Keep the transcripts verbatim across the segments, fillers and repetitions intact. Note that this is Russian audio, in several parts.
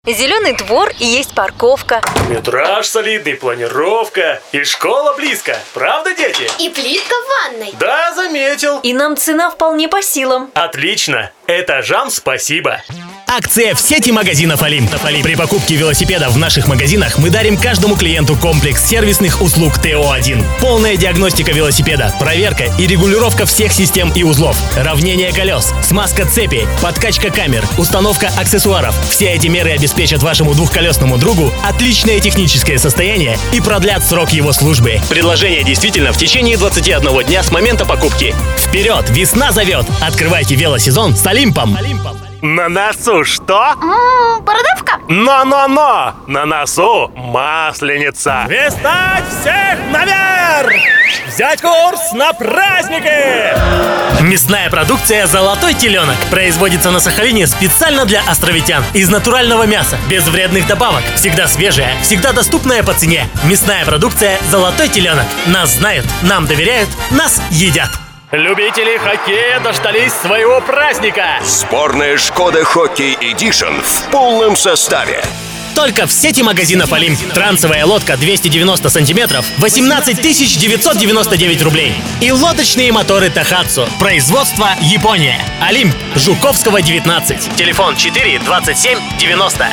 Зеленый двор и есть парковка. Метраж солидный, планировка. И школа близко. Правда, дети? И плитка в ванной. Да, заметил. И нам цена вполне по силам. Отлично. Этажам спасибо. Акция в сети магазинов «Олимп». При покупке велосипеда в наших магазинах мы дарим каждому клиенту комплекс сервисных услуг Т О один. Полная диагностика велосипеда, проверка и регулировка всех систем и узлов, равнение колес, смазка цепи, подкачка камер, установка аксессуаров. Все эти меры обеспечат вашему двухколесному другу отличное техническое состояние и продлят срок его службы. Предложение действительно в течение двадцати одного дня с момента покупки. Вперед! Весна зовет! Открывайте велосезон с «Олимпом». На носу что? М-м, бородавка. Но-но-но! На носу масленица. Свистать всех наверх! Взять курс на праздники! Мясная продукция «Золотой теленок» производится на Сахалине специально для островитян. Из натурального мяса, без вредных добавок. Всегда свежая, всегда доступная по цене. Мясная продукция «Золотой теленок». Нас знают, нам доверяют, нас едят. Любители хоккея дождались своего праздника! Сборная «Шкода Хоккей Эдишн» в полном составе. Только в сети магазинов «Олимп». Трансовая лодка двести девяносто сантиметров, восемнадцать тысяч девятьсот девяносто девять рублей. И лодочные моторы «Тохатсу». Производство Япония. «Олимп», Жуковского, девятнадцать. Телефон четыре двадцать семь девяносто.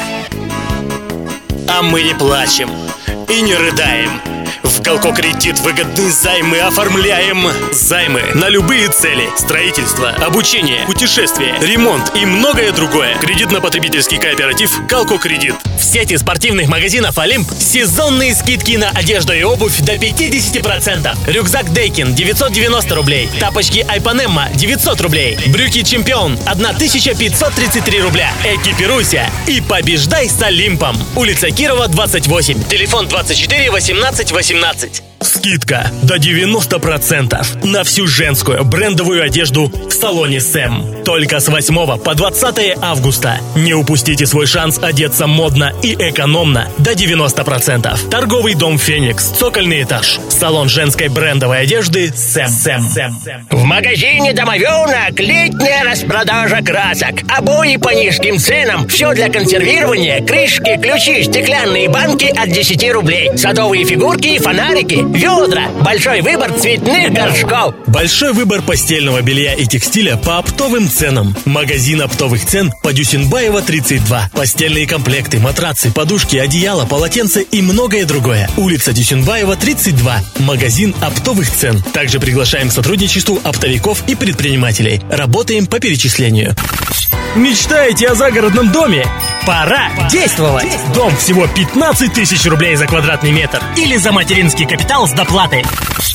А мы не плачем и не рыдаем. В Галко Кредит выгодные займы оформляем. Займы на любые цели: строительство, обучение, путешествия, ремонт и многое другое. Кредитно-потребительский кооператив Галко Кредит. В сети спортивных магазинов «Олимп» сезонные скидки на одежду и обувь до пятьдесят процентов. Рюкзак Дейкин девятьсот девяносто рублей. Тапочки Айпанемма девятьсот рублей. Брюки Чемпион тысяча пятьсот тридцать три рубля. Экипируйся и побеждай с «Олимпом». Улица Кирова, двадцать восемь. Телефон двадцать четыре восемнадцать восемнадцать. Скидка до девяноста процентов на всю женскую брендовую одежду в салоне Сэм. Только с восьмого по двадцатое августа. Не упустите свой шанс одеться модно и экономно до девяноста процентов. Торговый дом «Феникс», цокольный этаж. Салон женской брендовой одежды Сэм. Сэм. Сэм. В магазине «Домовенок» летняя распродажа красок. Обои по низким ценам. Все для консервирования. Крышки, ключи, стеклянные банки от десяти рублей. Садовые фигурки, фонарики, ведра. Большой выбор цветных горшков. Большой выбор постельного белья и текстиля по оптовым ценам. Магазин оптовых цен по Дюсенбаева, тридцать два. Постельные комплекты, матрацы, подушки, одеяла, полотенца и многое другое. Улица Дюсенбаева, тридцать два. Магазин оптовых цен. Также приглашаем к сотрудничеству оптовиков и предпринимателей. Работаем по перечислению. Мечтаете о загородном доме? Пора действовать! Дом всего пятнадцать тысяч рублей за квадратный метр или за материнский капитал с доплатой.